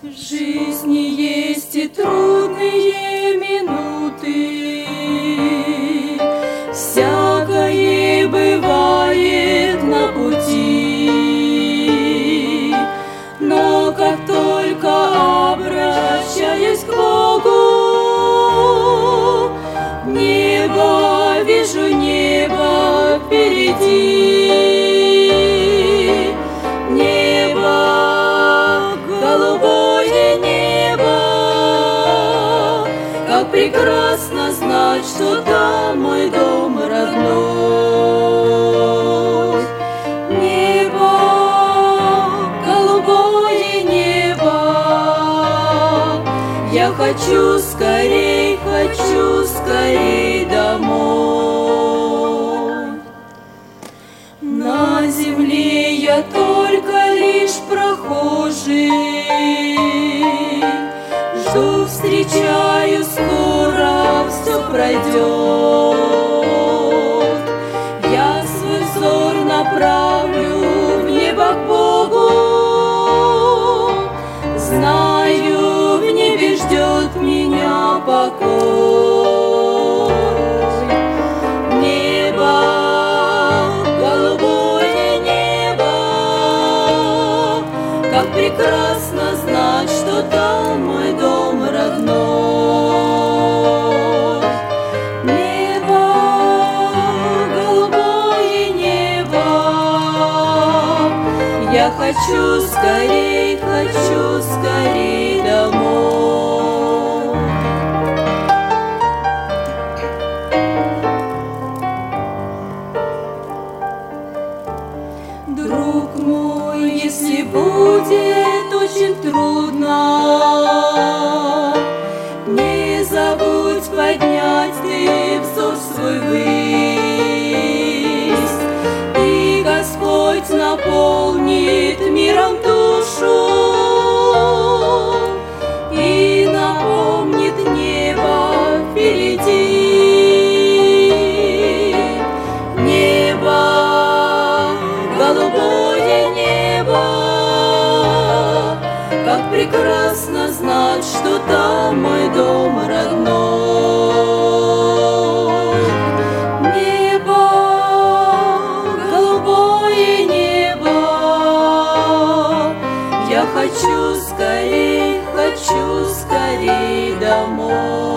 В жизни есть и трудные минуты, всякое бывает на пути, но как только обращаюсь к Богу, небо вижу, небо впереди. Прекрасно знать, что там мой дом родной. Небо, голубое небо, я хочу скорей домой. На земле я только лишь прохожий, жду, встречаю, скоро все пройдет. Я свой взор направлю в небо к Богу, знаю, в небе ждет меня покой. Небо, голубое небо, как прекрасно знать, что там мой дом родной. Небо, голубое небо, я хочу скорей домой. Друг мой, если будет очень трудно, не забудь поднять ты взор свой ввысь, и Господь наполнит миром душу и напомнит небо впереди. Небо, голубое небо, как прекрасно знать, что там мой дом родной. Небо, голубое небо, я хочу скорей домой.